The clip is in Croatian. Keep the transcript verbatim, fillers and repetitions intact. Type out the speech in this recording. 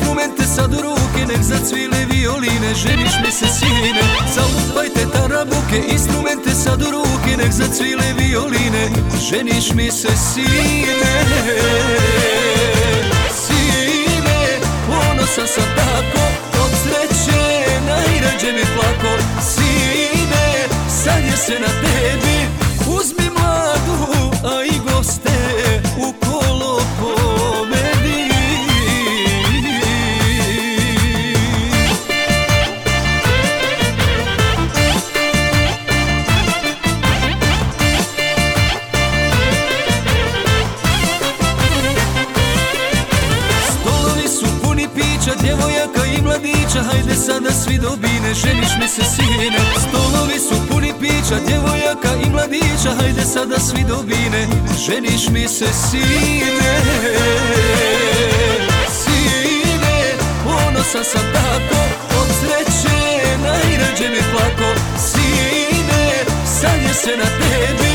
instrumente sad u ruke, nek zacvile violine, ženiš mi se sine. Zalupajte tarabuke, instrumente sad u ruke, nek zacvile violine, ženiš mi se sine. Sine, ponosan sam tako, od sreće najrađe mi plako. Sine, sad je se na tebi, uzmi mladu, a i goste u kolo povedi. Stolovi su puni pića, djevojaka i mladića, hajde sada svi do bine, ženiš mi se sine. Stolovi su puni pića, djevojaka i mladića, hajde sada svi do bine, ženiš mi se sine. Sine, ponosan sam tako, od sreće najrađe mi plako. Sine, sad je se na tebi,